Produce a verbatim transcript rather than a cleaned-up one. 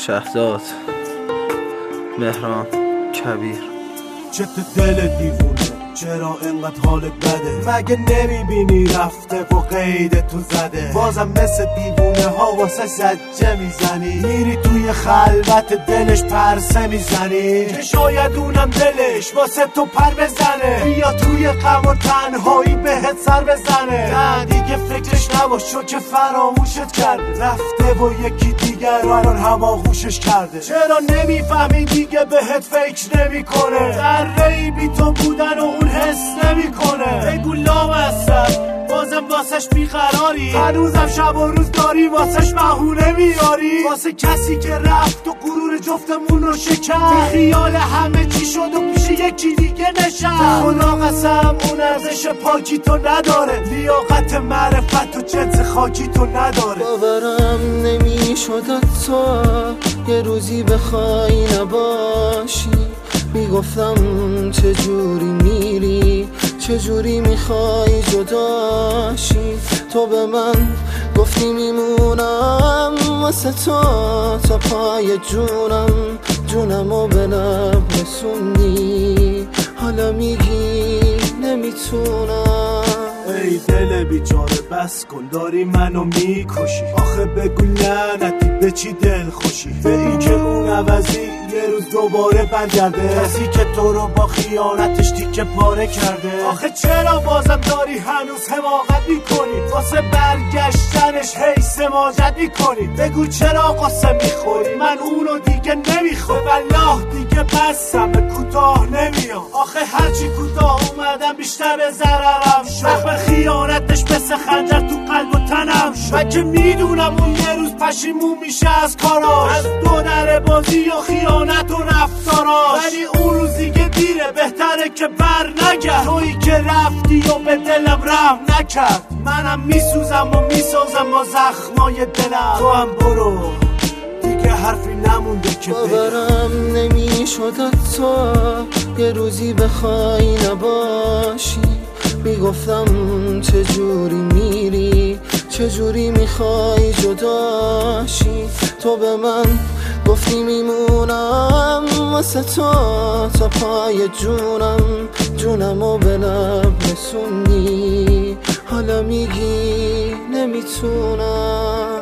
شهزاد، مهران، کبیر. چه تو دل دیوونه، چرا اینقدر حالت بده؟ مگه نمیبینی رفته و قید تو زده؟ بازم مثل دیوونه ها واسه زجه میزنی، میری توی خلوت دلش پرسه میزنی که شاید اونم دلش واسه تو پر بزنه، بیا توی غم و تنهایی بهت سر بزنه. نه دیگه فکرش نباش چون که فراموشت کرده، رفته و یکی دیگر رو الان هماغوشش کرده. چرا نمیفهمی دیگه بهت فکر نمیکنه؟ ذره‌ای بی تو بودن و اون حس نمیکنه. بگو لامصب بازم واسش بیقراری، هنوزم شب و روز داری واسش بهونه میاری، واسه کسی که رفت و غرور جفتمون رو شکست. خیال همه چی شد و پیش یکی دیگه نشست. خدا قسم اون ارزش پاکی تو نداره، لیاقت معرفت و جنس خاکی تو نداره. باورم نمیشد تو یه روزی بخوای نباشی، میگفتم چجوری میری، چجوری میخوای جداشی. تو به من گفتی میمونم واسه تو تا پای جونم، جونمو به لب رسوندی، حالا میگی نمیتونم. ای دل بیچاره بس کن، داری منو میکشی. آخه بگو لعنتی به چی دل خوشی؟ به این که اون عوضی یه روز دوباره برگرده، کسی که تو رو با خیانتش تیکه پاره کرده. آخه چرا بازم داری هنوز حماقت میکنی؟ واسه برگشتنش هی سماجت میکنی. بگو چرا قصه میخوری؟ من اونو دیگه نمیخوام، والله دیگه بسم به کوتاه نمیام. آخه هرچی کوتاه اومدم بیشتر به ضررم شد، به خیانتش مثل خنجر تو قلب و تنم شد. من که میدونم اون یه روز پشیمون میشه از کاراش، از دو در بازی و خیانت و رفتاراش. ولی اون روز دیگه دیره، بهتره که بر نگرد. تویی که رفتی و به دلم رحم نکرد، منم میسوزم و میسازم با زخمای دلم. تو هم برو دیگه حرفی نمونده که باورم نمیشد تو یه روزی بخوای نباشی، میگفتم چجوری میری، چجوری میخوای جداشی. تو به من گفتی میمونم واسه تو تا پای جونم، جونمو به لب رسوندی، حالا میگی نمیتونم.